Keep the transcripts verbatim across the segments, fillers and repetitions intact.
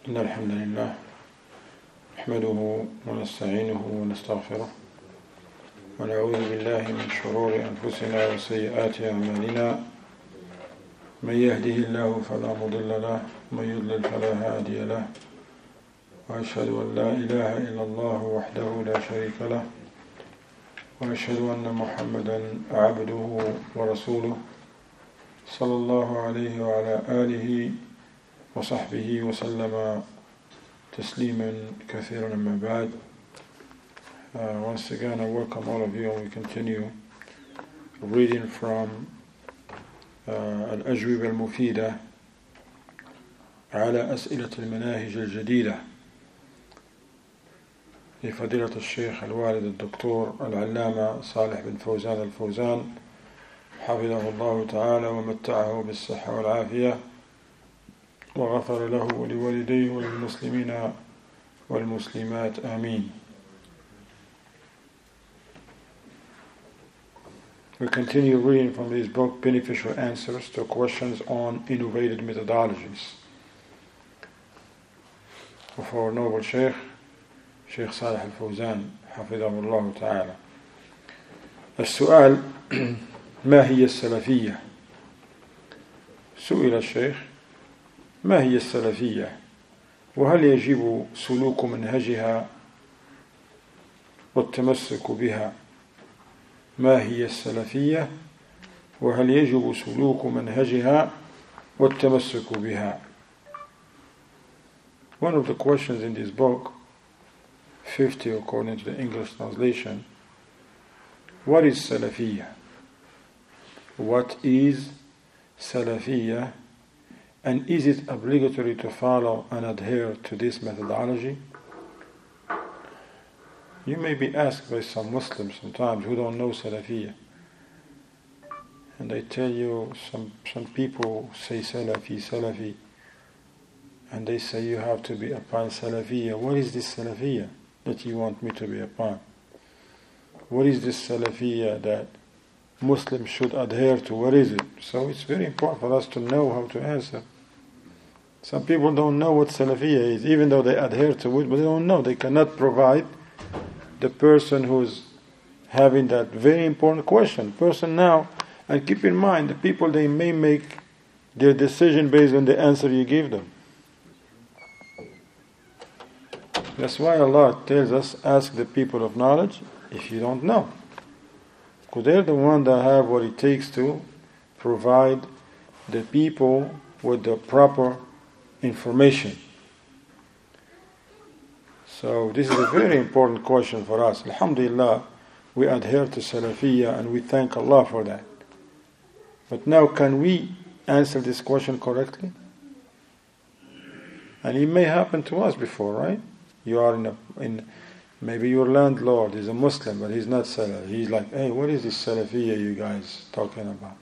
إن الحمد لله نحمده ونستعينه ونستغفره ونعوذ بالله من شرور أنفسنا وسيئات أعمالنا من يهده الله فلا مضل له ومن يضلل فلا هادي له وأشهد أن لا إله إلا الله وحده لا شريك له وأشهد أن محمدا عبده ورسوله صلى الله عليه وعلى آله وصحبه وسلم تسليما كثيرا. أما بعد, uh, once again I welcome all of you, and we continue reading from uh, الأجوبة المفيدة على أسئلة المناهج الجديدة لفضيلة الشيخ الوالد الدكتور العلامة صالح بن فوزان الفوزان حفظه الله تعالى ومتعه بالصحة والعافية وغفر له ولوالديه وللمسلمين والمسلمات آمين. We continue reading from this book, Beneficial Answers to Questions on Innovative Methodologies, of our noble Sheikh, Sheikh Salih al-Fawzan حفظه الله تعالى. السؤال: ما هي السلفية؟ سئل الشيخ: ما هي السلفية؟ وهل يجب سلوك منهجها والتمسك بها؟ ما هي السلفية؟ وهل يجب سلوك منهجها والتمسك بها? One of the questions in this book, fifty according to the English translation, what is Salafiyya? What is Salafiyya? And is it obligatory to follow and adhere to this methodology? You may be asked by some Muslims sometimes who don't know Salafiyya, and they tell you, some, some people say Salafi, Salafi, and they say you have to be upon Salafiyya. What is this Salafiyya that you want me to be upon? What is this Salafiyya that Muslims should adhere to? What is it? So it's very important for us to know how to answer. Some people don't know what Salafiyya is, even though they adhere to it, but they don't know. They cannot provide the person who's having that very important question. Person now, and keep in mind, the people, they may make their decision based on the answer you give them. That's why Allah tells us, ask the people of knowledge if you don't know. Because they're the ones that have what it takes to provide the people with the proper information. So this is a very important question for us. Alhamdulillah, we adhere to Salafiyya and we thank Allah for that. But now, can we answer this question correctly? And it may happen to us before, right? You are in a, in maybe your landlord is a Muslim, but he's not Salafi. He's like, hey, what is this Salafiyya you guys talking about?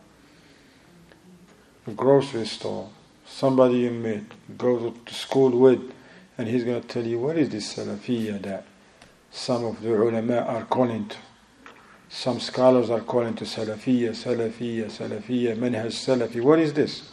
A grocery store, somebody you meet, go to school with, and he's going to tell you, what is this Salafiyya that some of the ulama are calling to? Some scholars are calling to Salafiyya, Salafiyya, Salafiyya, Manhaj Salafi. What is this?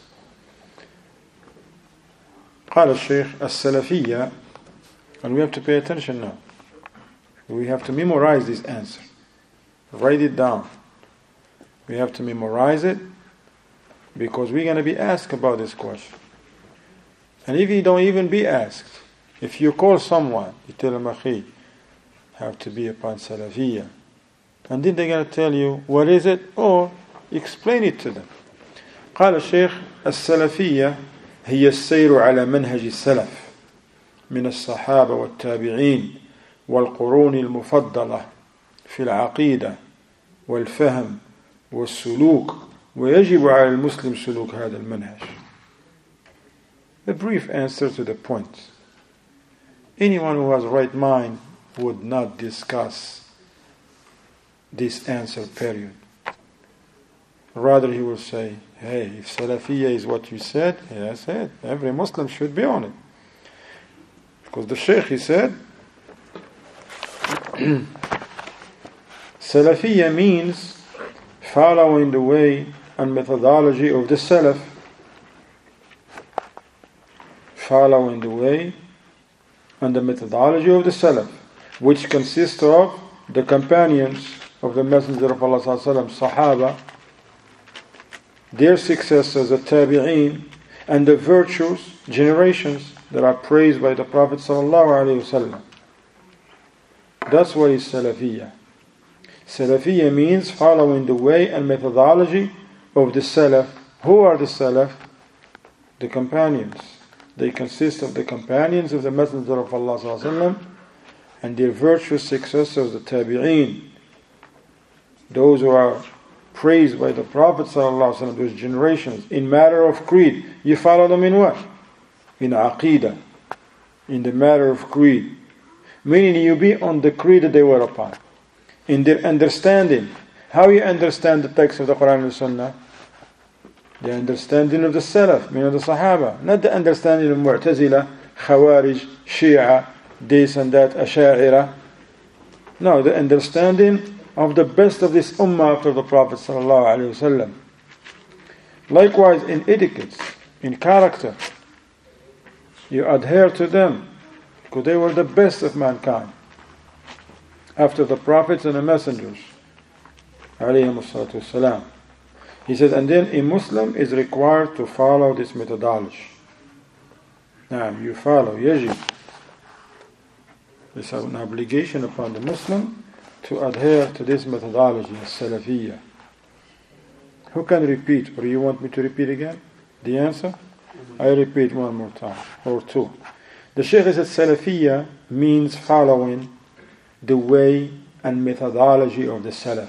قال الشيخ السلفية, and we have to pay attention now. We have to memorize this answer. Write it down. We have to memorize it, because we're going to be asked about this question. And if you don't even be asked, if you call someone, you tell them, akhi, have to be upon Salafiyya, and then they're going to tell you, what is it? Or explain it to them. قال الشيخ السلفية هي السير على منهج السلف من الصحابة والتابعين والقرون المفضلة في العقيدة والفهم والسلوك ويجب على المسلم سلوك هذا المنهج. A brief answer to the point. Anyone who has right mind would not discuss this answer, period. Rather he will say, hey, if Salafiyya is what you said, yeah, I said, every Muslim should be on it. Because the Shaykh, he said, Salafiyya means following the way and methodology of the Salaf. following the way and the methodology of the Salaf, which consists of the companions of the Messenger of Allah sallallahu alaihi wasallam, Sahaba, their successors, the Tabi'een, and the virtuous generations that are praised by the Prophet sallallahu alaihi wasallam. That's what is Salafiyya. Salafiyya means following the way and methodology of the Salaf. Who are the Salaf? The companions. They consist of the companions of the Messenger of Allah sallallahu alaihi wasallam and their virtuous successors, the Tabi'een, those who are praised by the Prophet sallallahu alaihi wasallam, those generations. In matter of creed, you follow them in what? In Aqidah, in the matter of creed. Meaning you be on the creed that they were upon. In their understanding. How you understand the text of the Quran and Sunnah? The understanding of the Salaf, meaning the Sahaba. Not the understanding of Mu'tazila, Khawarij, Shia, this and that, Asha'ira. No, the understanding of the best of this ummah after the Prophet sallallahu alaihi wasallam. Likewise in etiquette, in character, you adhere to them because they were the best of mankind after the prophets and the messengers alayhimus salatu wassalam. He says, and then a Muslim is required to follow this methodology. Now you follow, yajib. It's an obligation upon the Muslim to adhere to this methodology, Salafiyya. Who can repeat, or you want me to repeat again? The answer? I repeat one more time, or two. The Shaykh said Salafiyya means following the way and methodology of the Salaf.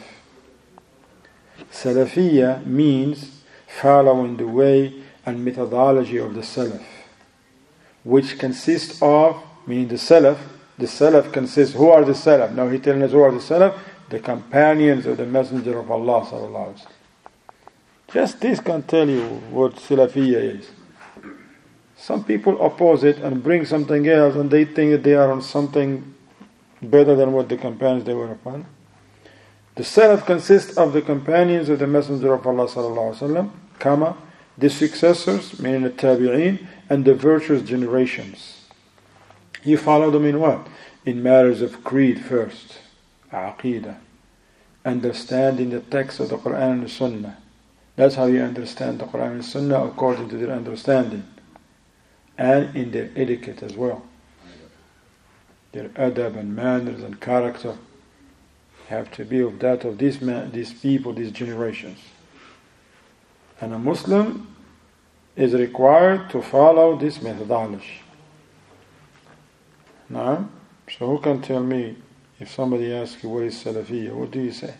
Salafiyya means following the way and methodology of the Salaf, which consists of, meaning the Salaf, the Salaf consists, who are the Salaf? Now he telling us who are the Salaf? The companions of the Messenger of Allah sallallahu alaihi wasallam. Just this can tell you what Salafiyya is. Some people oppose it and bring something else and they think that they are on something better than what the companions they were upon. The Salaf consists of the companions of the Messenger of Allah sallallahu alaihi wasallam, comma, the successors, meaning the Tabi'een, and the virtuous generations. You follow them in what? In matters of creed first, Aqidah, understanding the text of the Quran and the Sunnah. That's how you understand the Quran and the Sunnah according to their understanding. And in their etiquette as well. Their adab and manners and character have to be of that of these man, these people, these generations. And a Muslim is required to follow this methodology. Now, so who can tell me, if somebody asks you what is Salafiyya, what do you say?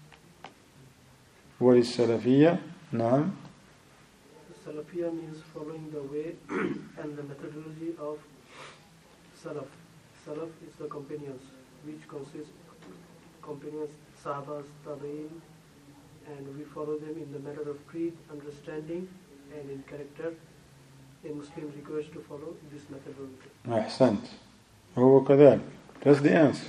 What is Salafiyya? Naam. Salafiyya means following the way and the methodology of Salaf. Salaf is the companions, which consists companions, Sahabas, Tabi'in, and we follow them in the matter of creed, understanding, and in character. A Muslim request to follow this methodology. أحسنت. هو كذلك. That's the answer.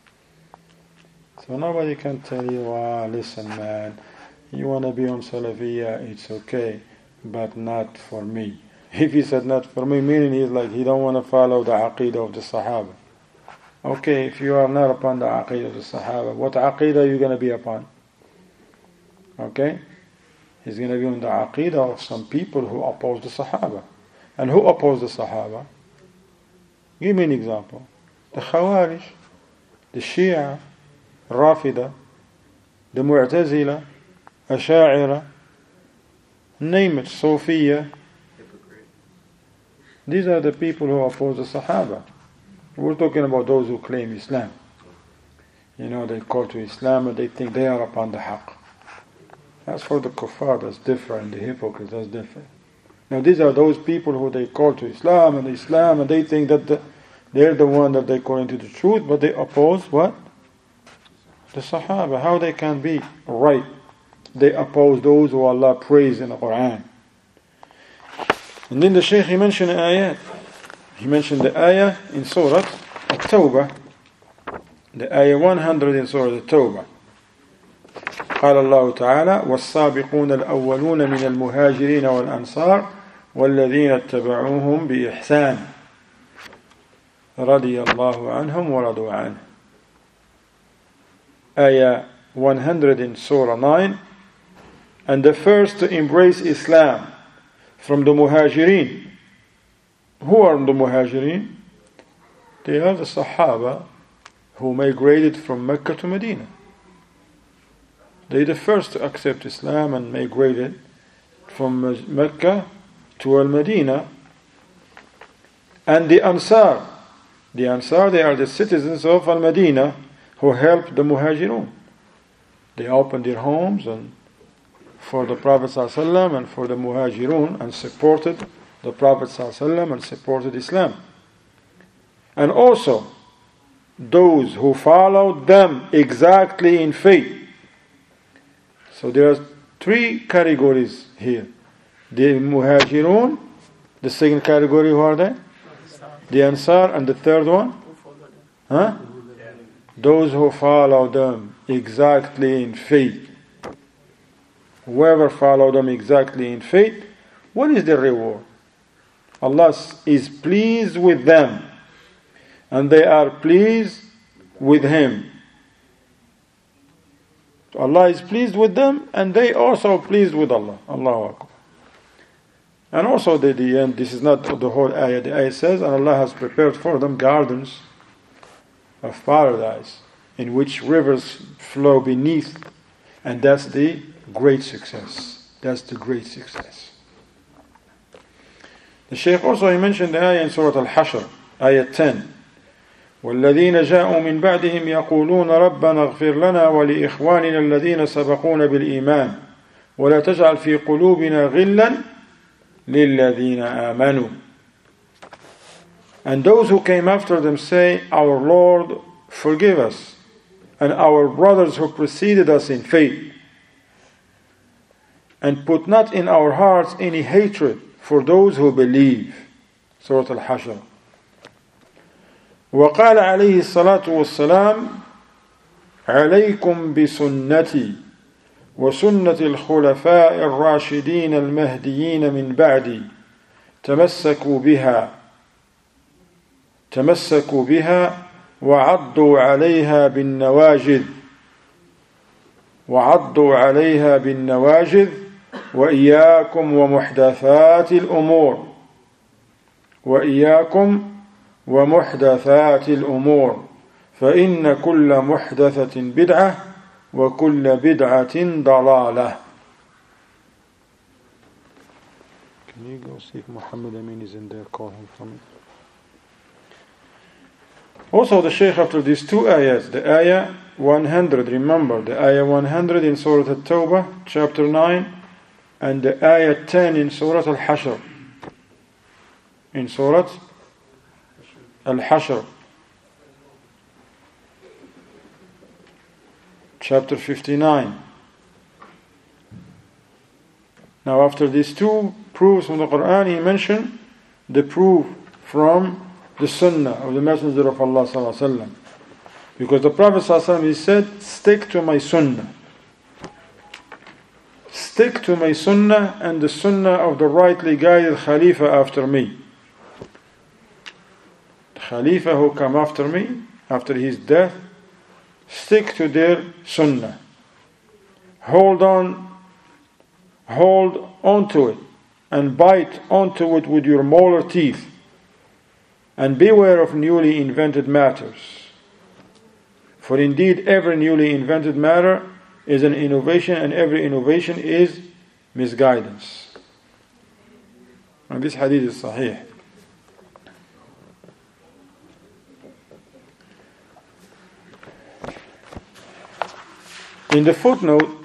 So nobody can tell you, ah, listen man, you want to be on Salafiyya, it's okay, but not for me. If he said not for me, meaning he's like, he don't want to follow the Aqidah of the Sahaba. Okay, if you are not upon the Aqidah of the Sahaba, what Aqidah are you going to be upon? Okay? He's going to be on the Aqidah of some people who oppose the Sahaba. And who oppose the Sahaba? Give me an example. The Khawarij, the Shia, Rafida, the Mu'tazila, Asha'ira, name it, Sufiya. These are the people who oppose the Sahaba. We're talking about those who claim Islam. You know, they call to Islam and they think they are upon the haqq. As for the kuffar, that's different. The hypocrites, that's different. Now these are those people who they call to Islam and Islam and they think that the, they're the one that they call into the truth, but they oppose what? The Sahaba. How they can be right? They oppose those who Allah praised in the Quran. And then the Shaykh, he mentioned the ayat. He mentioned the ayah in Surah At-Tawbah. The ayah one hundred in Surah At-Tawbah. قال الله تعالى والسابقون الأولون من المهاجرين والأنصار والذين اتبعوهم بإحسان رضي الله عنهم ورضوا عنه. Ayah one hundred in Surah nine. And the first to embrace Islam from the Muhajirin. Who are the Muhajirin? They are the Sahaba who migrated from Mecca to Medina. They are the first to accept Islam and migrated from Mecca to Al-Medina. And the Ansar. The Ansar, they are the citizens of Al-Medina who helped the Muhajirun. They opened their homes and for the Prophet ﷺ and for the Muhajirun and supported the Prophet ﷺ and supported Islam. And also those who followed them exactly in faith. So there are three categories here. The Muhajirun, the second category, who are they? The Ansar, and the third one? Huh? Those who follow them exactly in faith. Whoever followed them exactly in faith, what is the reward? Allah is pleased with them, and they are pleased with Him. So Allah is pleased with them, and they also pleased with Allah. Allahu Akbar. And also the, the end, this is not the whole ayah. The ayah says, and Allah has prepared for them gardens of paradise, in which rivers flow beneath, and that's the great success. That's the great success. The Shaykh also he mentioned the ayah in Surah Al-Hashr, ayah ten. والذين جاءوا من بعدهم يقولون ربنا اغفر لنا ولإخواننا الذين سبقونا بالإيمان ولا تجعل في قلوبنا غلا للذين آمنوا. And those who came after them say, our Lord, forgive us, and our brothers who preceded us in faith, and put not in our hearts any hatred for those who believe. Surah Al-Hashr. وقال عليه الصلاة والسلام عليكم بسنتي وسنة الخلفاء الراشدين المهديين من بعدي تمسكوا بها تمسكوا بها وعضوا عليها بالنواجذ وعضوا عليها بالنواجذ وإياكم ومحدثات الأمور وإياكم ومحدثات الأمور فإن كل محدثة بدعة وكل بدعة ضلالة. Can you go see if Muhammad Amin is in there? Call him from it. Also the Shaykh after these two ayahs, the ayah one hundred, remember the ayah one hundred in Surah At-Tawbah, chapter nine, and the ayah ten in Surah Al-Hashr. In Surah Al-Hashr, chapter fifty-nine. Now after these two proofs from the Quran, he mentioned the proof from the Sunnah of the Messenger of Allah sallallahu alaihi wasallam. Because the Prophet sallallahu alaihi wasallam, he said, stick to my Sunnah. Stick to my Sunnah and the Sunnah of the rightly guided Khalifa after me. The Khalifa who come after me, after his death, stick to their Sunnah. Hold on, hold onto it, and bite onto it with your molar teeth. And beware of newly invented matters. For indeed every newly invented matter is an innovation, and every innovation is misguidance. And this hadith is sahih. In the footnote,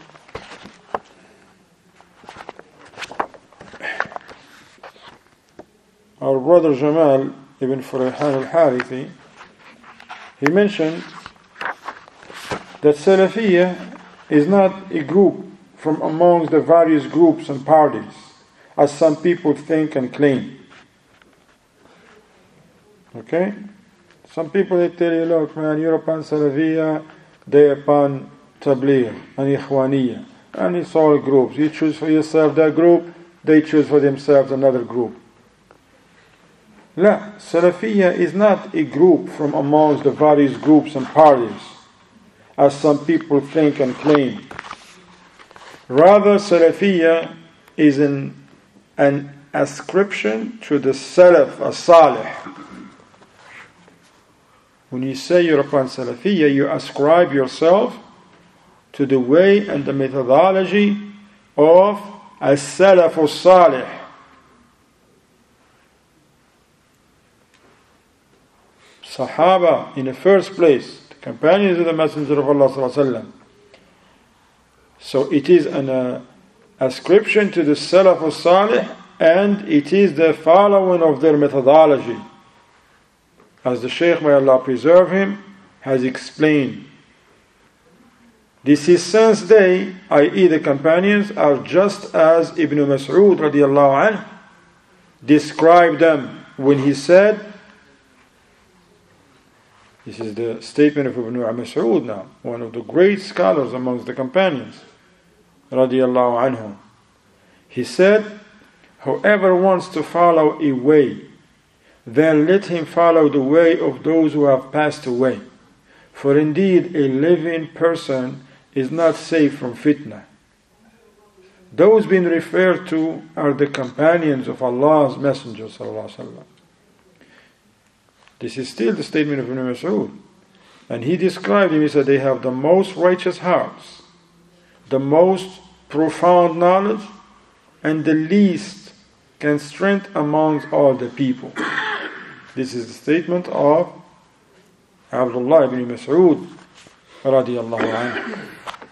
our brother Jamal ibn Furayhan al-Harithi, he mentioned that Salafiyya is not a group from amongst the various groups and parties, as some people think and claim. Okay? Some people, they tell you, look man, you're upon Salafiyya, they're upon Tabligh and Ikhwaniyya, and it's all groups. You choose for yourself that group, they choose for themselves another group. La, Salafiyya is not a group from amongst the various groups and parties, as some people think and claim. Rather, Salafiyya is an, an ascription to the Salaf as-Salih. When you say you're upon Salafiyya, you ascribe yourself to the way and the methodology of as-Salaf as-Salih. Sahaba, in the first place, the companions of the Messenger of Allah sallallahu alaihi wasallam. So it is an uh, ascription to the Salaf as-Salih, and it is the following of their methodology. As the Shaykh, may Allah preserve him, has explained. This is since they, that is the companions, are just as Ibn Mas'ud radiallahu anhu described them when he said, this is the statement of Ibn Mas'ud now, one of the great scholars amongst the companions, radiallahu anhu. He said, whoever wants to follow a way, then let him follow the way of those who have passed away. For indeed a living person is not safe from fitna. Those being referred to are the companions of Allah's Messenger sallallahu alaihi wasallam. This is still the statement of Ibn Mas'ud. And he described them, he said, they have the most righteous hearts, the most profound knowledge, and the least constraint amongst all the people. This is the statement of Abdullah ibn Mas'ud radiyallahu anhu.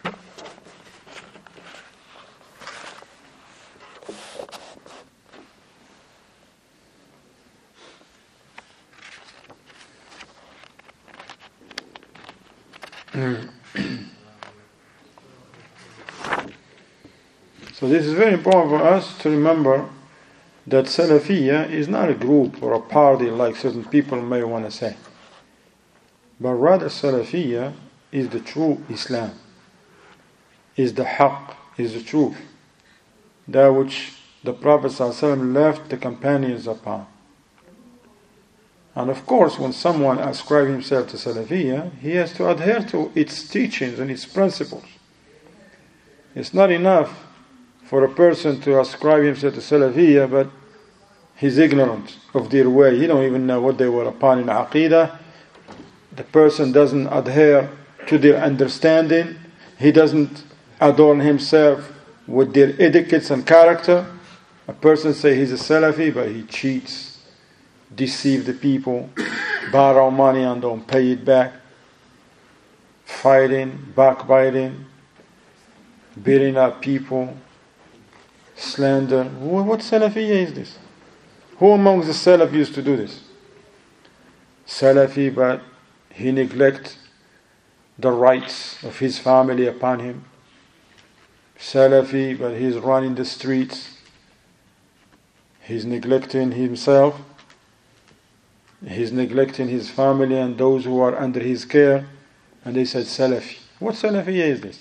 So this is very important for us to remember that Salafiyya is not a group or a party like certain people may want to say. But rather Salafiyya is the true Islam, is the haqq, is the truth, that which the Prophet ﷺ left the companions upon. And of course, when someone ascribes himself to Salafiyya, he has to adhere to its teachings and its principles. It's not enough for a person to ascribe himself to Salafiyya, but he's ignorant of their way. He don't even know what they were upon in Aqidah. The person doesn't adhere to their understanding. He doesn't adorn himself with their etiquettes and character. A person say he's a Salafi, but he cheats, deceives the people, borrow money and don't pay it back, fighting, backbiting, beating up people, slander. What Salafiyya is this? Who amongst the Salaf used to do this? Salafi, but he neglects the rights of his family upon him. Salafi, but he's running the streets. He's neglecting himself. He's neglecting his family and those who are under his care. And they said Salafi. What Salafiyya is this?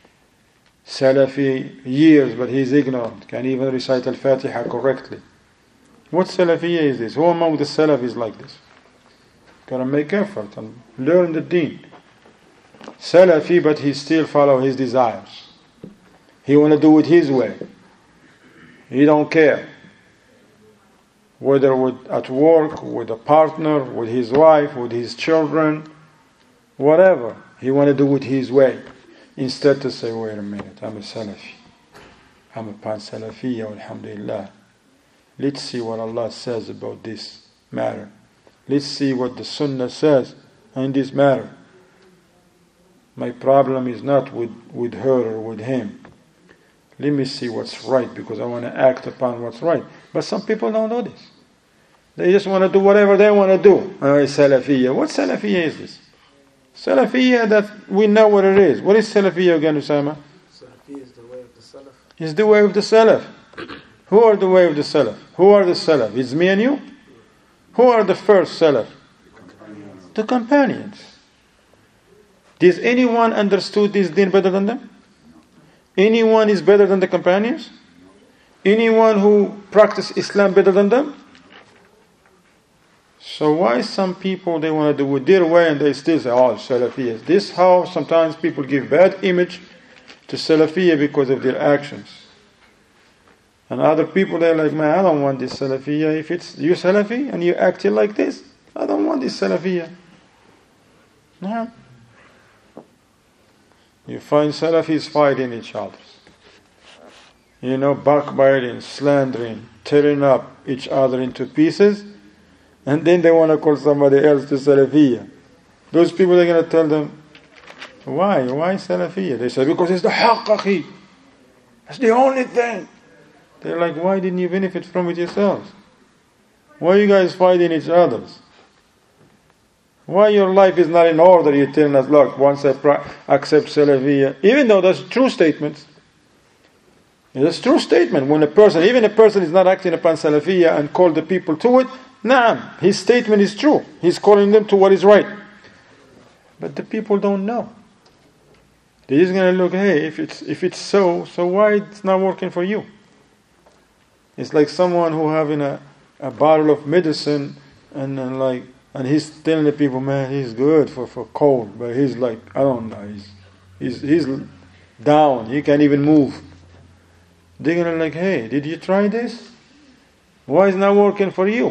Salafi years, but he's ignorant. Can't even recite Al-Fatiha correctly. What Salafiyya is this? Who among the Salaf is like this? Gotta make effort and learn the deen. Salafi, but he still follow his desires. He want to do it his way. He don't care. Whether with, at work, with a partner, with his wife, with his children, whatever. He want to do it his way. Instead to say, wait a minute, I'm a Salafi. I'm upon Salafiyya, alhamdulillah. Let's see what Allah says about this matter. Let's see what the Sunnah says in this matter. My problem is not with, with her or with him. Let me see what's right because I want to act upon what's right. But some people don't know this. They just want to do whatever they want to do. Oh, Salafiyya. What Salafiyya is this? Salafiyya that we know what it is. What is Salafiyya again, Usama? Salafiyya is the way of the Salaf. It's the way of the Salaf. Who are the way of the Salaf? Who are the Salaf? It's me and you? Who are the first Salaf? The companions. Does anyone understood this deen better than them? Anyone is better than the companions? anyone who practice Islam better than them? So why some people, they want to do it their way and they still say, oh, Salafiyya. This how sometimes people give bad image to Salafiyya because of their actions. And other people, they're like, man, I don't want this Salafiyya. If it's you Salafi and you acting like this, I don't want this Salafiyya. No. You find Salafis fighting each other. You know, backbiting, slandering, tearing up each other into pieces. And then they want to call somebody else to Salafiyya. Those people, they're going to tell them, why? Why Salafiyya? They say, because it's the haqq, akhi. That's the only thing. They're like, why didn't you benefit from it yourselves? Why are you guys fighting each other? Why your life is not in order? You're telling us, look, once I pra- accept Salafiyya, even though that's true statements. It's a true statement. When a person, even a person is not acting upon Salafiyya and call the people to it, naam, his statement is true. He's calling them to what is right. But the people don't know. They're just going to look, hey, if it's if it's so, so why it's not working for you? It's like someone who having a, a bottle of medicine and, and like and he's telling the people, man, he's good for, for cold, but he's like, I don't know, he's he's he's down, he can't even move. They're gonna like, hey, did you try this? Why is it not working for you?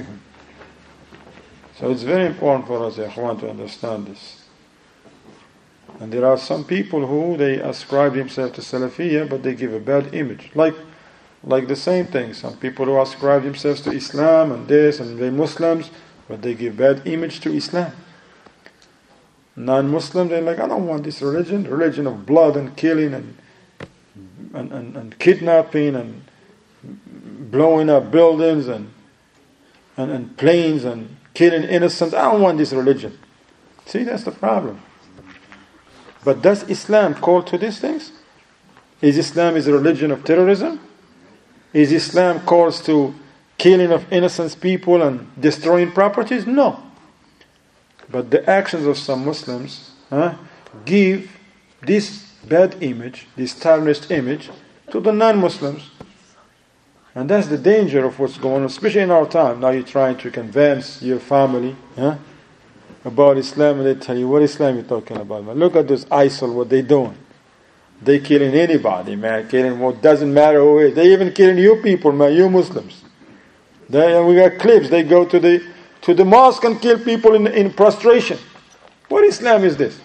So it's very important for us, Ikhwan, to understand this. And there are some people who they ascribe themselves to Salafiyya, but they give a bad image. Like like the same thing. Some people who ascribe themselves to Islam and this and they're Muslims, but they give bad image to Islam. Non-Muslims, they're like, I don't want this religion, religion of blood and killing and and, and, and kidnapping and blowing up buildings and, and and planes and killing innocents. I don't want this religion. See, that's the problem. But does Islam call to these things? Is Islam is a religion of terrorism? Is Islam calls to killing of innocent people and destroying properties? No. But the actions of some Muslims huh, give this bad image, this tarnished image, to the non-Muslims. And that's the danger of what's going on, especially in our time. Now you're trying to convince your family huh, about Islam, and they tell you, what Islam you talking about, man? Look at this I S I L, what they doing. They killing anybody, man. Killing what doesn't matter who it is. They even killing you people, man, you Muslims. They, and we got clips. They go to the to the mosque and kill people in, in prostration. What Islam is this?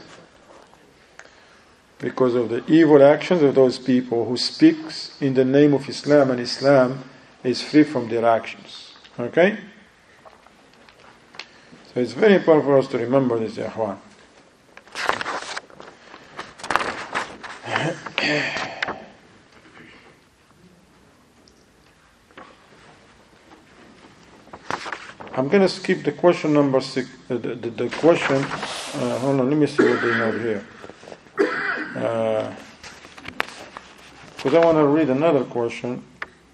Because of the evil actions of those people who speaks in the name of Islam, and Islam is free from their actions. Okay? So it's very important for us to remember this, ya Ikhwan. I'm going to skip the question number six. Uh, the, the, the question. Uh, hold on, let me see what they have here. Because uh, I want to read another question.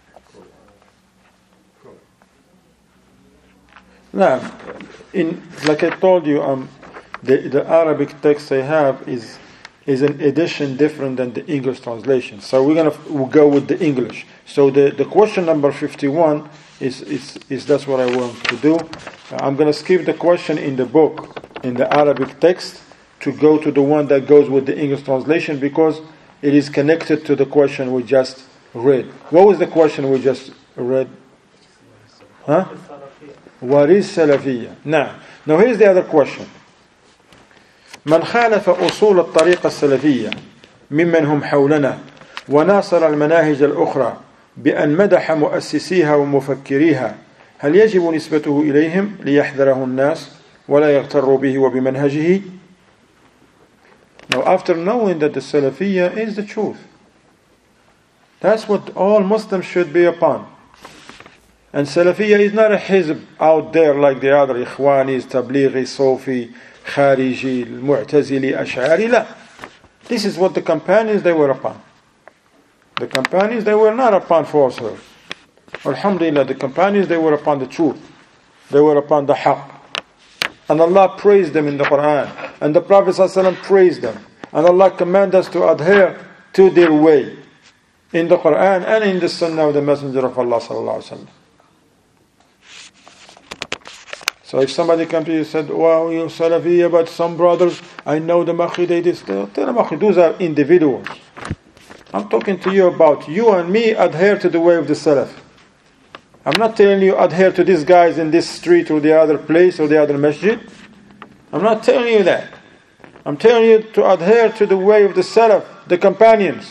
Now, in like I told you, um, the the Arabic text I have is is an edition different than the English translation. So we're gonna we'll go with the English. So the, the question number fifty-one is is is that's what I want to do. Uh, I'm gonna skip the question in the book in the Arabic text to go to the one that goes with the English translation because it is connected to the question we just read. What was the question we just read? Huh? What is Salafiyya? Now, now here's the other question. من خالف أصول الطريقة السلفية ممن هم حولنا وناصر المناهج الأخرى بأن مدح مؤسسيها ومفكريها هل يجب نسبته إليهم ليحذره الناس ولا يغتروا به وبمنهجه؟ Now, after knowing that the Salafiyya is the truth, that's what all Muslims should be upon. And Salafiyya is not a hizb out there like the other Ikhwanis, Tablighi, Sufi, Khariji, Mu'tazili, Ash'ari. La. This is what the companions they were upon. The companions they were not upon falsehood. Alhamdulillah, the companions they were upon the truth. They were upon the haqq. And Allah praised them in the Quran. And the Prophet ﷺ praised them. And Allah commanded us to adhere to their way. in the Quran and in the Sunnah of the Messenger of Allah sallallahu alaihi wasallam. So if somebody comes to you and said, wow, you're Salafiyya, but some brothers, I know the Makhi, they did. Tell them, Makhi, those are individuals. I'm talking to you about you and me adhere to the way of the Salaf. I'm not telling you adhere to these guys in this street or the other place or the other masjid. I'm not telling you that. I'm telling you to adhere to the way of the Salaf, the companions.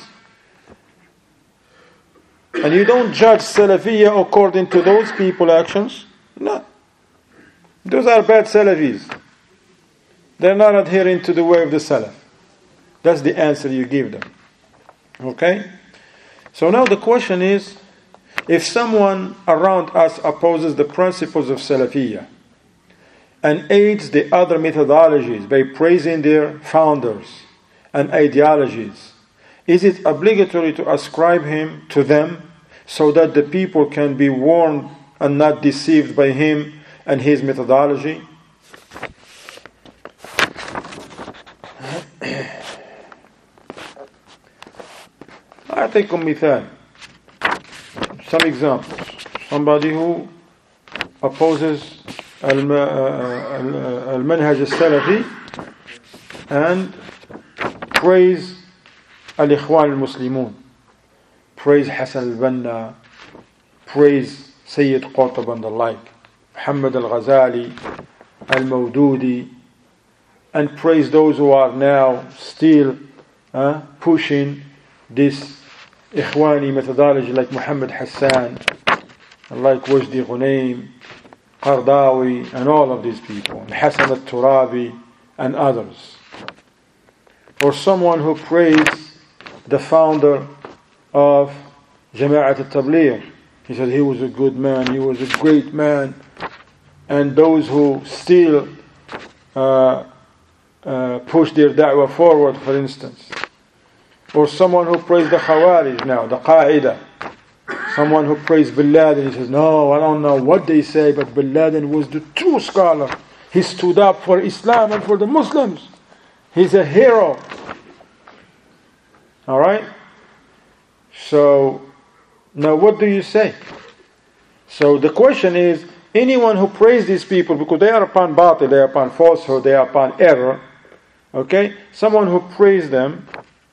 And you don't judge Salafiyya according to those people's actions. No. Those are bad Salafis. They're not adhering to the way of the Salaf. That's the answer you give them. Okay? So now the question is, if someone around us opposes the principles of Salafiyya and aids the other methodologies by praising their founders and ideologies, is it obligatory to ascribe him to them so that the people can be warned and not deceived by him and his methodology? I take a mithal, some examples. Somebody who opposes al-manhaj al-salafi and praise al-ikhwan al-muslimun, praise Hassan al-Banna, praise Sayyid Qutb and the like, Muhammad al-Ghazali, al-Mawdudi, and praise those who are now still uh, pushing this Ikhwani methodology like Muhammad Hassan, like Wajdi Ghunaym, Qardawi, and all of these people, and Hassan al-Turabi, and others. Or someone who praised the founder of Jama'at al-Tabligh. He said he was a good man, he was a great man. And those who still uh, uh, push their da'wah forward, for instance. Or someone who praised the Khawarij now, the Qaeda. Someone who praised Bin Laden, he says, no, I don't know what they say, but Bin Laden was the true scholar. He stood up for Islam and for the Muslims. He's a hero. Alright? So, now what do you say? So the question is, anyone who praise these people because they are upon batil, they are upon falsehood, they are upon error, okay? Someone who praise them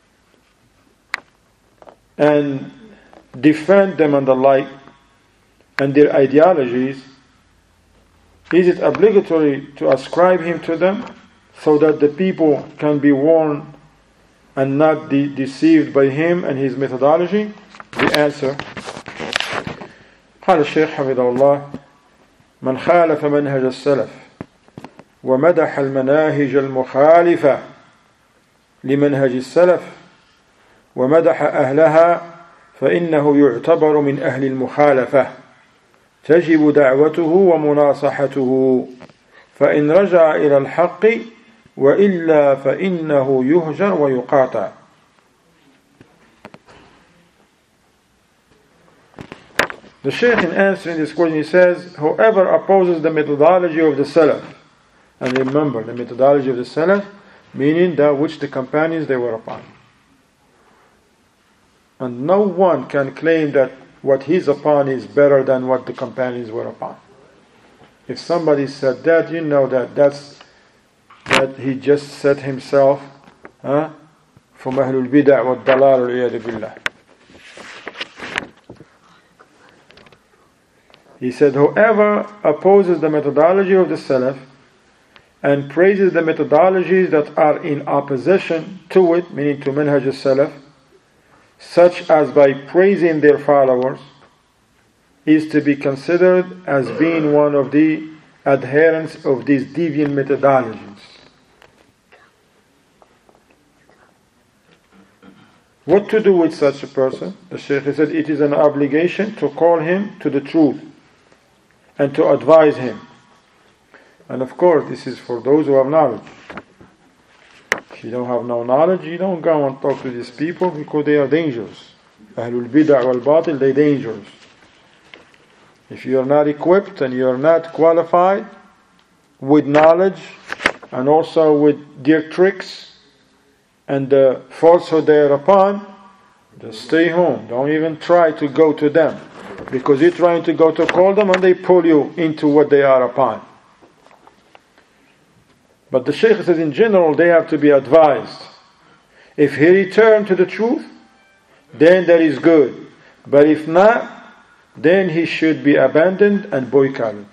and defend them and the like and their ideologies, is it obligatory to ascribe him to them so that the people can be warned and not be deceived by him and his methodology? The answer, قال الشيخ حفظه الله: من خالف منهج السلف ومدح المناهج المخالفة لمنهج السلف ومدح أهلها فإنه يعتبر من أهل المخالفة، تجب دعوته ومناصحته، فإن رجع إلى الحق وإلا فإنه يهجر ويقاطع. The Shaykh, in answering this question, he says, whoever opposes the methodology of the Salaf, and remember, the methodology of the Salaf, meaning that which the companions they were upon. And no one can claim that what he's upon is better than what the companions were upon. If somebody said that, you know that that's that he just set himself huh, from Ahlul Bid'ah wa Dalal al-Iyad billah. He said, whoever opposes the methodology of the Salaf and praises the methodologies that are in opposition to it, meaning to Manhaj al-Salaf, such as by praising their followers, is to be considered as being one of the adherents of these deviant methodologies. What to do with such a person? The Shaykh said it is an obligation to call him to the truth and to advise him. And of course, this is for those who have knowledge. If you don't have no knowledge, you don't go and talk to these people because they are dangerous. Ahlul Bid'ah wal Batil, they are dangerous. If you are not equipped and you are not qualified with knowledge and also with their tricks and the falsehood they are upon, Just stay home. Don't even try to go to them. Because you're trying to go to call them and they pull you into what they are upon. But the Shaykh says in general they have to be advised. If he return to the truth, then that is good. But if not, then he should be abandoned and boycotted.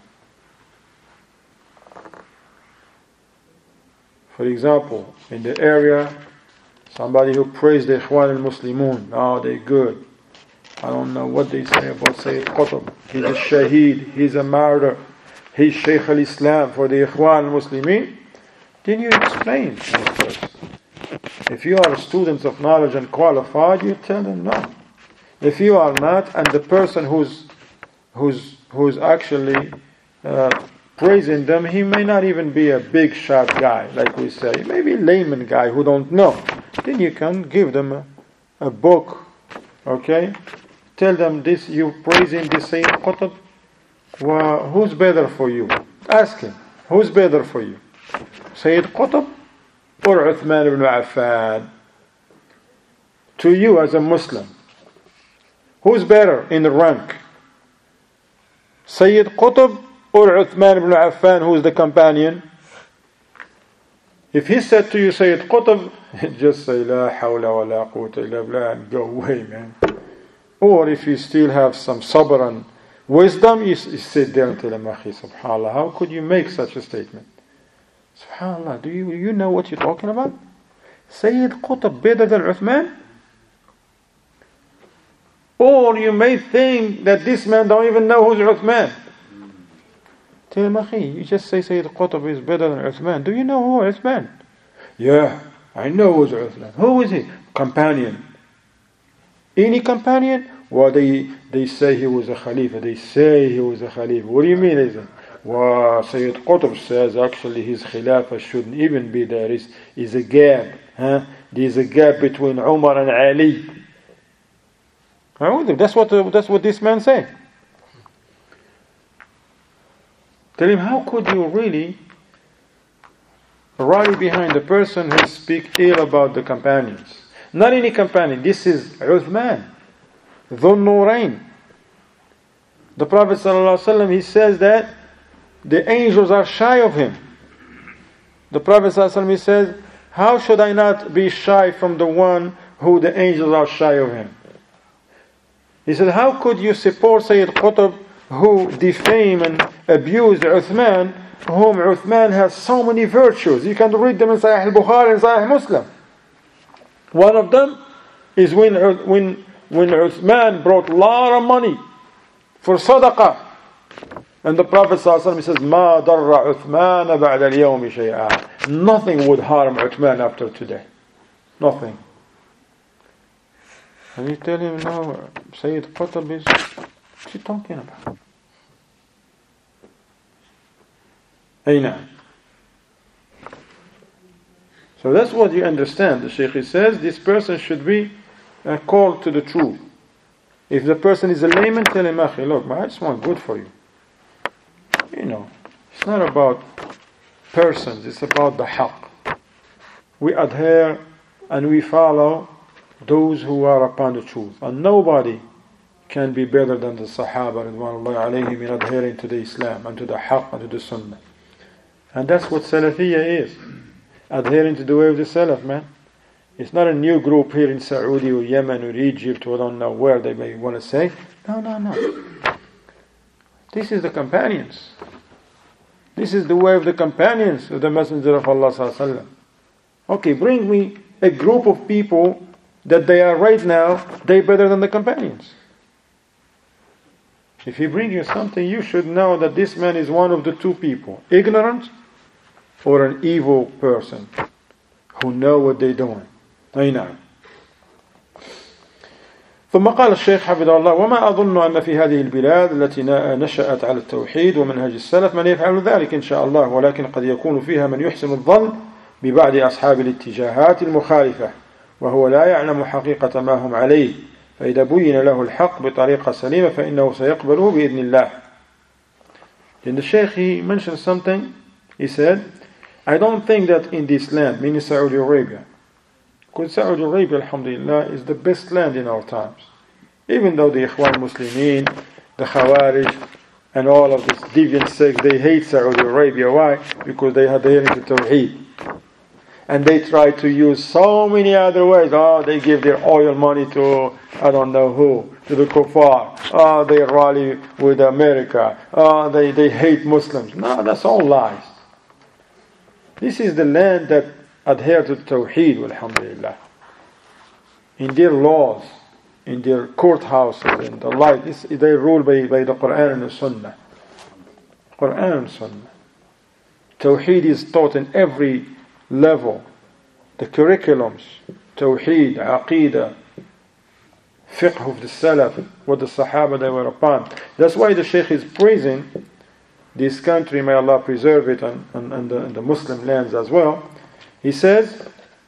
For example, in the area, somebody who praised the Ikhwan al-Muslimun, oh, they're good. I don't know what they say about Sayyid Qutb. He's a shaheed, he's a martyr, he's Shaykh al-Islam for the Ikhwan al-Muslimin. Then you explain to this person. If you are students of knowledge and qualified, you tell them no. If you are not, and the person who's who's who's actually uh, praising them, he may not even be a big shot guy, like we say. Maybe a layman guy who don't know. Then you can give them a, a book, okay? Tell them this, you praising this Sayyid Qutb. Well, who's better for you? Ask him, who's better for you? Sayyid Qutb or Uthman ibn Affan? To you as a Muslim, who's better in the rank? Sayyid Qutb or Uthman ibn Affan, who is the companion? If he said to you Sayyid Qutb, just say La hawla wa la quwwata illa billah and go away, man. Or if you still have some sabr and wisdom, you, you sit there and tell him, Akhi, subhanAllah, how could you make such a statement? SubhanAllah, do you, you know what you're talking about? Sayyid Qutb better than Uthman? Or you may think that this man don't even know who's Uthman. Tell him, Akhi, you just say Sayyid Qutb is better than Uthman. Do you know who Uthman? Yeah, I know who's Uthman. Who is he? Companion. Any companion? Well, they, they say he was a Khalifa. They say he was a Khalifa. What do you mean, is it? Well, Sayyid Qutb says actually his Khilafah shouldn't even be there. Is is a gap. Huh? There's a gap between Umar and Ali. That's what uh, that's what this man said. Tell him, how could you really rally behind the person who speaks ill about the companions? Not any companion. This is Uthman, Dhul Nurayn. The Prophet ﷺ, he says that the angels are shy of him. The Prophet ﷺ, he says, how should I not be shy from the one who the angels are shy of him? He said, how could you support Sayyid Qutb, who defame and abuse Uthman, whom Uthman has so many virtues? You can read them in Sahih al-Bukhari and Sahih Muslim. One of them is when when when Uthman brought a lot of money for sadaqah, and the Prophet ﷺ says, "Ma darra Uthman ba'da al-yawmi shay'a." Nothing would harm Uthman after today. Nothing. And you tell him, no, Sayyid Qutb is, what's he talking about? Aina. So that's what you understand. The Shaykh says this person should be uh, called to the truth. If the person is a layman, tell him, Akhi, look, I just want good for you. You know, it's not about persons, it's about the haqq. We adhere and we follow those who are upon the truth. And nobody can be better than the Sahaba ridwanullahi alayhim in adhering to the Islam and to the haqq and to the Sunnah. And that's what Salafiyya is. Adhering to the way of the Salaf, man. It's not a new group here in Saudi or Yemen or Egypt or I don't know where they may want to say. No, no, no. This is the companions. This is the way of the companions of the Messenger of Allah sallallahu alaihi wasallam. Okay, bring me a group of people that they are right now, they better than the companions. If he brings you something, you should know that this man is one of the two people, ignorant or an evil person who know what they're doing. أي نعم. ثم قال الشيخ حفظه الله: وما أظن أن في هذه البلاد التي نشأت على التوحيد ومنهج السلف من يفعل ذلك إن شاء الله، ولكن قد يكون فيها من يحسن الظن ببعض أصحاب الاتجاهات المخالفة وهو لا يعلم حقيقة ما هم عليه، فإذا بين له الحق بطريقة سليمة فإنه سيقبله بإذن الله. Then the Shaykh, he mentioned something. He said, I don't think that in this land, meaning Saudi Arabia, Because Saudi Arabia, alhamdulillah, is the best land in our times. Even though the Ikhwan Muslimin, the Khawarij, and all of this deviant sects, they hate Saudi Arabia. Why? Because they adhere to Tawheed. And they try to use so many other ways. Oh, they give their oil money to, I don't know who, to the kuffar. Oh, they rally with America. Oh, they, they hate Muslims. No, that's all lies. This is the land that adhere to Tawheed, alhamdulillah. In their laws, in their courthouses and the like, this, they rule by, by the Quran and the Sunnah. Quran and Sunnah. Tawheed is taught in every level. The curriculums, Tawheed, Aqidah, Fiqh of the Salaf, what the Sahaba they were upon. That's why the Shaykh is praising this country, may Allah preserve it, and, and, and, the, and the Muslim lands as well. He says,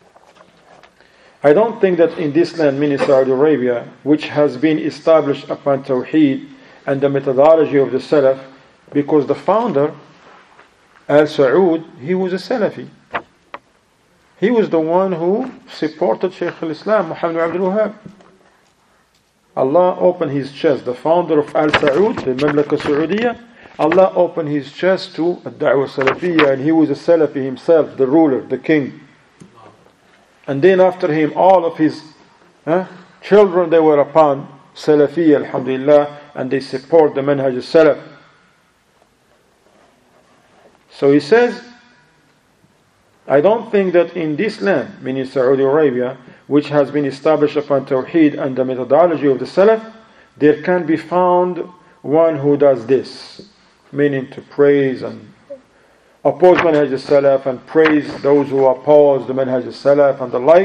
I don't think that in this land, meaning Saudi Arabia, which has been established upon Tawheed and the methodology of the Salaf, because the founder, Al Saud, he was a Salafi. He was the one who supported Shaykh al-Islam, Muhammad ibn Abdul Wahhab. Allah opened his chest, the founder of Al Saud, the Mamlaka Saudiya, Allah opened his chest to Ad-Da'wah Salafiyya, and he was a Salafi himself, the ruler, the king. And then after him, all of his huh, children, they were upon Salafiyya, alhamdulillah, and they support the Manhaj al-Salaf. So he says, I don't think that in this land, meaning Saudi Arabia, which has been established upon Tawheed and the methodology of the Salaf, there can be found one who does this, meaning to praise and oppose Manhaj al-Salaf and praise those who oppose the Manhaj al-Salaf and the like.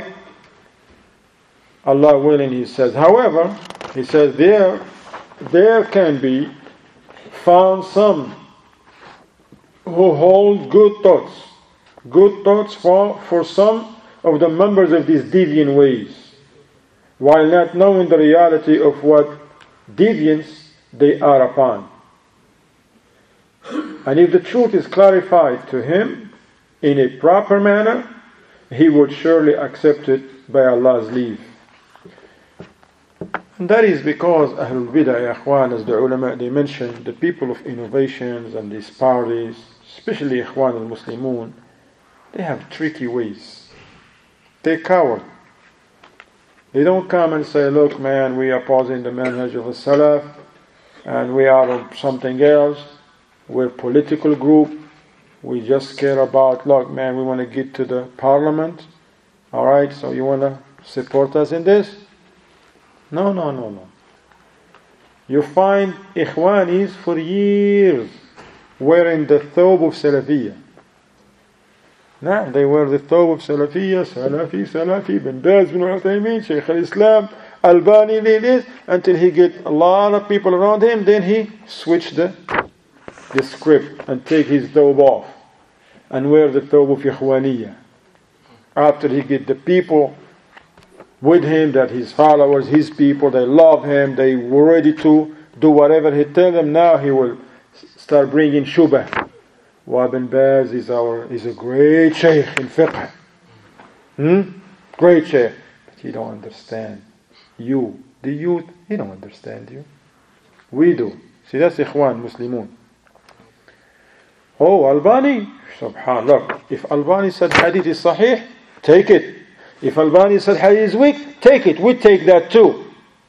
Allah willing, he says. However, he says there, there can be found some who hold good thoughts, good thoughts for, for some of the members of these deviant ways, while not knowing the reality of what deviance they are upon. And if the truth is clarified to him in a proper manner, he would surely accept it by Allah's leave. And that is because Ahlul Bid'ah, Ikhwan, as the ulama they mentioned, the people of innovations and these parties, especially Ikhwan al-Muslimun, they have tricky ways. They're coward. They don't come and say, look man, we are opposing the manhaj of the Salaf and we are on something else. We're a political group. We just care about, look man, we want to get to the parliament. Alright, so you want to support us in this? No, no, no, no. You find Ikhwanis for years wearing the thawb of Salafiyya. Now, they wear the thawb of Salafiyya, Salafi, Salafi, Bin Baz, Bin Uthaymeen, Shaykh al-Islam, Albani, this, until he get a lot of people around him, then he switch the, the script and take his thawb off and wear the thawb of Ikhwaniyya. After he get the people with him, that his followers, his people, they love him, they were ready to do whatever he tell them, now he will start bringing shubah. Wa Ibn Baz is our is a great sheikh in fiqh. Hmm? Great sheikh. But he don't understand you. The youth, he don't understand you. We do. See, that's Ikhwan Muslimun. Oh, Albani, subhanallah. If Albani said hadith is sahih, take it. If Albani said hadith is weak, take it. We take that too.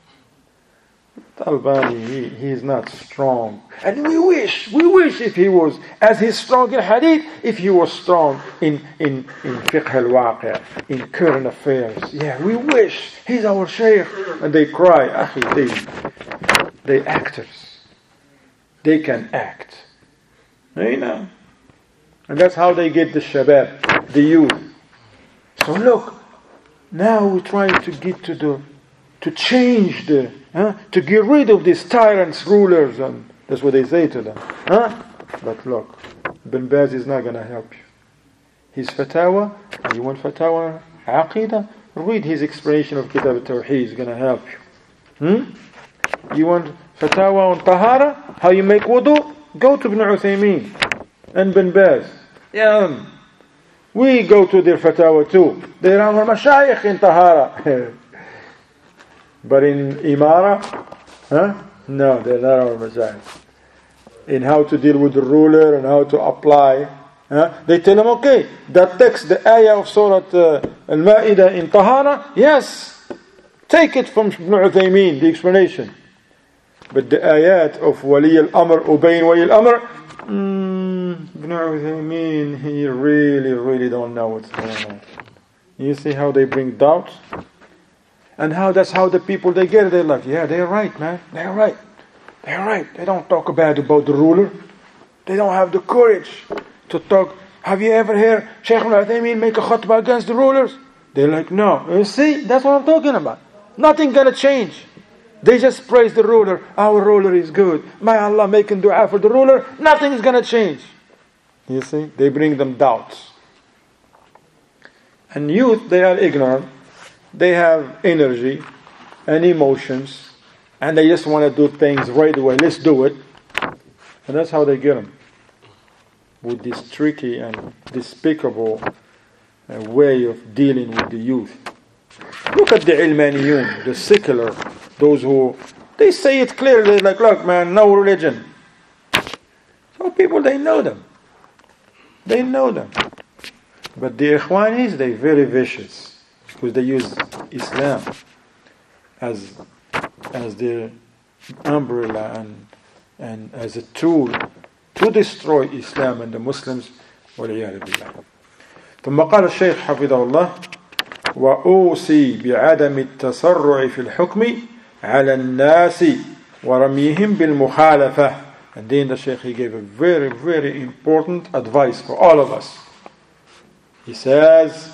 Albani, he, he is not strong. And we wish, we wish if he was, as he's strong in hadith, if he was strong in, in, in fiqh al-waqi', in current affairs. Yeah, we wish. He's our shaykh. And they cry, Akhi, they, they actors. They can act. You know? And that's how they get the shabab, the youth. So look, now we're trying to get to the, to change the, huh? To get rid of these tyrants, rulers, and that's what they say to them. Huh? But look, Ibn Baz is not going to help you. His fatwa, you want fatwa, aqidah, read his explanation of Kitab al-Tawheed, is going to help you. Hmm? You want fatwa on tahara, how you make wudu, go to Ibn Uthaymeen and Ibn Baz. Yeah. We go to their fatawa too. They're our mashayikh in tahara. But in imara, huh? No, they're not our mashayikh. In how to deal with the ruler and how to apply, huh? They tell them, okay, that text, the ayah of Surah uh, Al-Ma'idah in tahara, yes, take it from Ibn Uthaymeen, the explanation. But the ayat of Wali al-Amr, Ubayn Wali al-Amr, mm, Ibn Uthaymeen, he really, really don't know what's going on. You see how they bring doubt? And how that's how the people, they get it, they're like, yeah, they're right, man, they're right. They're right. They don't talk bad about the ruler. They don't have the courage to talk. Have you ever heard Shaykh Ibn Uthaymeen make a khutbah against the rulers? They're like, no. You see, that's what I'm talking about. Nothing gonna change. They just praise the ruler. Our ruler is good. May Allah making dua for the ruler. Nothing is gonna change. You see, they bring them doubts. And youth, they are ignorant. They have energy and emotions. And they just want to do things right away. Let's do it. And that's how they get them. With this tricky and despicable uh, way of dealing with the youth. Look at the ilmaniyun, the secular, those who, they say it clearly, like, look man, no religion. So people, they know them. They know them. But the ikhwanis, they're very vicious. Because they use Islam as as their umbrella and and as a tool to destroy Islam and the Muslims. والعياذ بالله. ثم قال الشيخ حفظه الله: وأوصي بعدم التسرع في الحكم على الناس ورميهم بالمخالفة. And then the Shaykh, he gave a very very important advice for all of us. He says,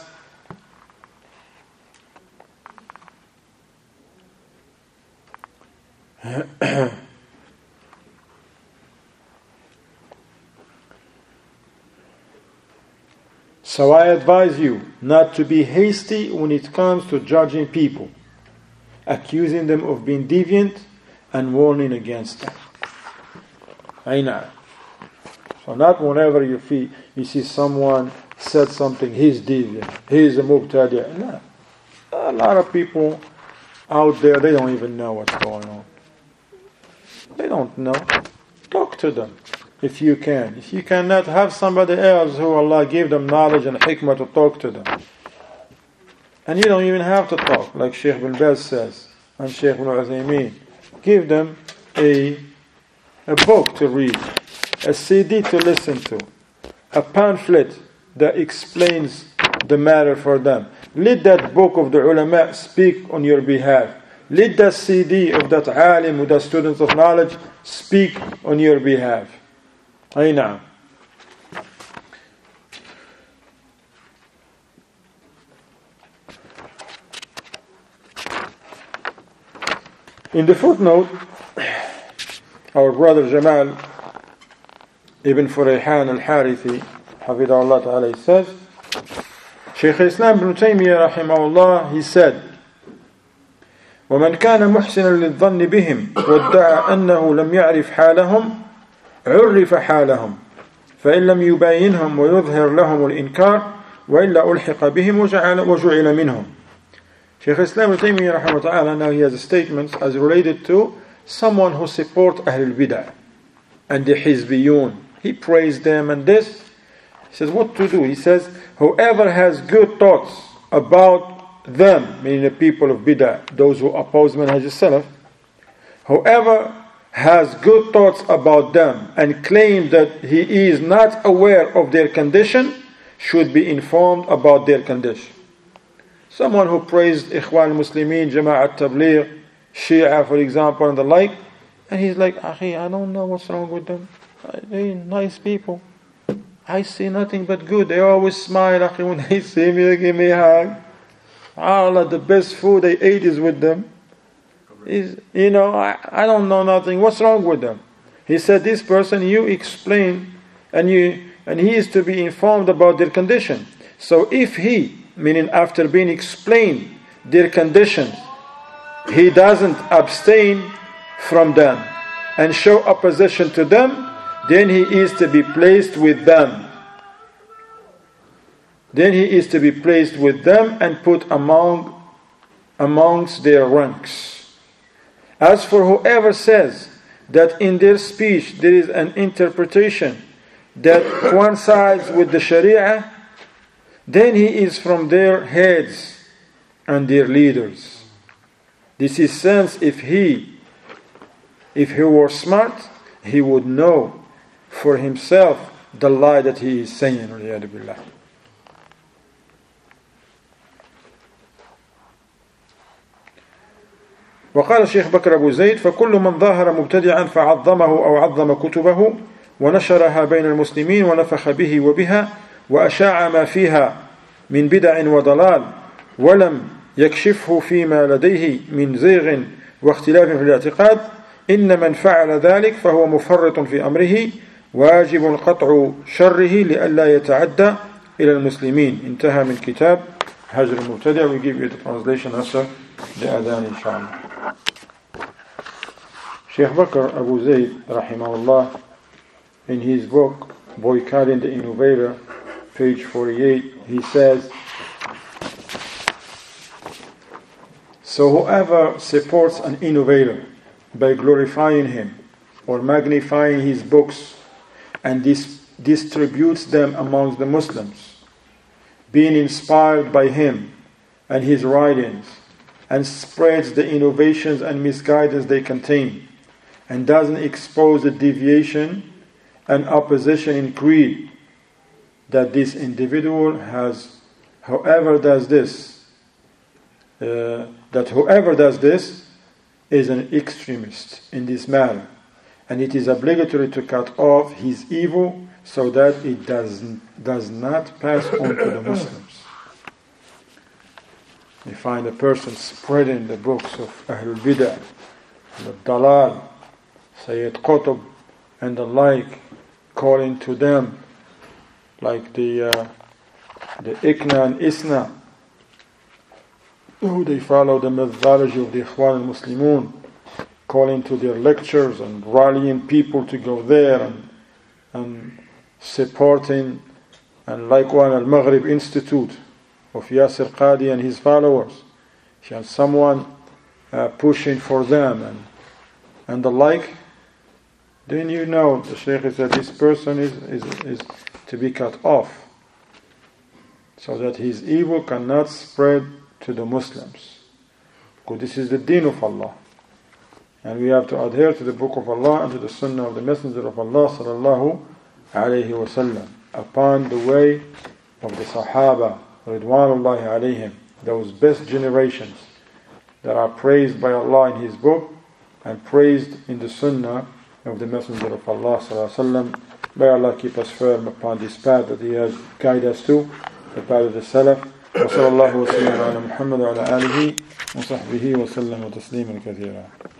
so I advise you not to be hasty when it comes to judging people, accusing them of being deviant and warning against them. I know. So not whenever you feel you see someone said something, he's deviant, he's a mubtadi'. No. A lot of people out there, they don't even know what's going on. They don't know. Talk to them if you can. If you cannot, have somebody else who Allah gave them knowledge and hikmah to talk to them. And you don't even have to talk, like Shaykh bin Baz says, and Shaykh Ibn Uthaymeen. Give them a, a book to read, a C D to listen to, a pamphlet that explains the matter for them. Let that book of the ulama speak on your behalf. Let that C D of that alim, of that students of knowledge, speak on your behalf. Ay na'am. In the footnote, our brother Jamal ibn Furayhan al-Harithi, Hafidahullah Ta'ala, he says, Shaykh Islam ibn Taymiyyah rahimahullah, he said, ومن كان محسنا للظن بهم وادعى أنه لم يعرف حالهم عرف حالهم فإن لم يباينهم ويظهر لهم الإنكار وإلا ألحق بهم وجعل, وجعل منهم. Shaykh Islam ibn Taymiyyah rahimahullah, now he has a statement as related to someone who supports Ahlul Bid'ah and the Hizbiyun. He praised them and this. He says what to do. He says whoever has good thoughts about them, meaning the people of Bid'ah, those who oppose Manhaj al-Salaf, whoever has good thoughts about them and claim that he is not aware of their condition should be informed about their condition. Someone who praised Ikhwan Muslimin, Jama'at Tabligh, Shia for example and the like, and he's like, Akhi, I don't know what's wrong with them. They're nice people. I see nothing but good. They always smile, Akhi, when they see me, they give me a hug. Allah, the best food they ate is with them. He's, you know, I, I don't know nothing. What's wrong with them? He said, this person, you explain, and you and he is to be informed about their condition. So if he, meaning after being explained their condition, he doesn't abstain from them and show opposition to them, then he is to be placed with them. then he is to be placed with them and put among amongst their ranks. As for whoever says that in their speech there is an interpretation that coincides with the Sharia, then he is from their heads and their leaders. This is since if he if he were smart, he would know for himself the lie that he is saying. وقال الشيخ بكر أبو زيد فكل من ظاهر مبتدعا فعظمه أو عظم كتبه ونشرها بين المسلمين ونفخ به وبها وأشاع ما فيها من بدع وضلال ولم يكشفه فيما لديه من زيغ واختلاف في الاعتقاد إن من فعل ذلك فهو مفرط في أمره واجب قطع شره لئلا يتعدى إلى المسلمين. انتهى من كتاب هجر المبتدع. We give you the translation after the adhan inshallah. Sheikh Bakr Abu Zayd rahimahullah, in his book Boycotting the Innovator, page forty-eight, he says, so whoever supports an innovator by glorifying him or magnifying his books and dis- distributes them amongst the Muslims, being inspired by him and his writings, and spreads the innovations and misguidance they contain, and doesn't expose the deviation and opposition in creed, that this individual has, whoever does this, uh, that whoever does this is an extremist in this matter, and it is obligatory to cut off his evil so that it does, does not pass on to the Muslims. You find a person spreading the books of Ahlul Bidah, the Dalal, Sayyid Qutb, and the like, calling to them like the uh, the Ikna and Isna, who they follow the methodology of the Ikhwan al-Muslimun, calling to their lectures and rallying people to go there and, and supporting, and like one al-Maghrib Institute of Yasir Qadi and his followers, and someone uh, pushing for them and and the like, then you know the Shaykh said this person is, is, is to be cut off so that his evil cannot spread to the Muslims. Because this is the deen of Allah. And we have to adhere to the book of Allah and to the sunnah of the Messenger of Allah sallallahu alayhi wa sallam, upon the way of the Sahaba Ridwanullahi alayhim, those best generations that are praised by Allah in His book and praised in the sunnah of the Messenger of Allah sallallahu alaihi wasallam. May Allah keep us firm upon this path that He has guided us to, the path of the Salaf. Wa sallallahu wa sallam ala Muhammad wa ala alihi wa sahbihi wa sallam wa tasliman kathira.